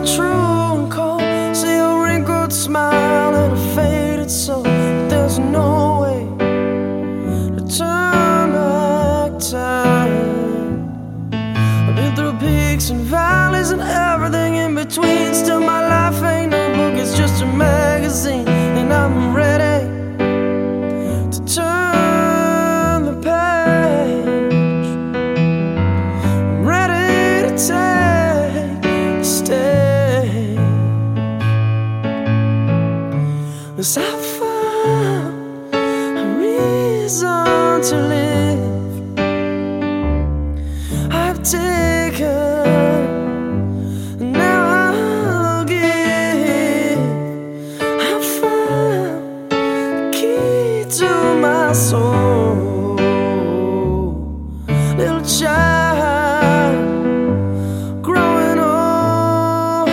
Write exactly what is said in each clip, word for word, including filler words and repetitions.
true and cold. See a wrinkled smile and a faded soul, but there's no way to turn back time. I've been through peaks and valleys and everything in between. Still my life ain't no book, it's just a magazine. And I'm ready to turn the page. I'm ready to take the stage. 'Cause I found a reason to live. I've taken, and now I'll give. I found the key to my soul. Little child growing old.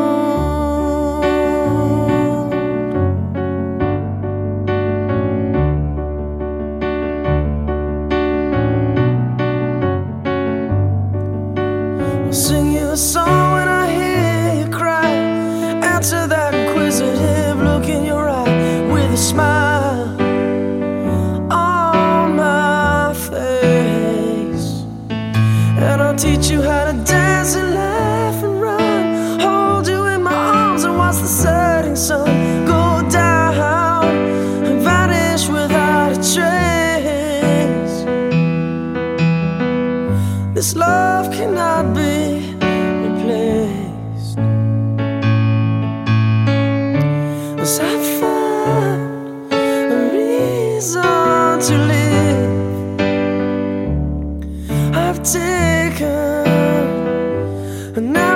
I'll sing you a song when I hear you cry. Answer that inquisitive look in your eye with a smile on my face. And I'll teach you how to dance and laugh and run. Hold you in my arms and watch the setting sun go down and vanish without a trace. This love cannot be replaced. 'Cause I found a reason to live. I've taken, and now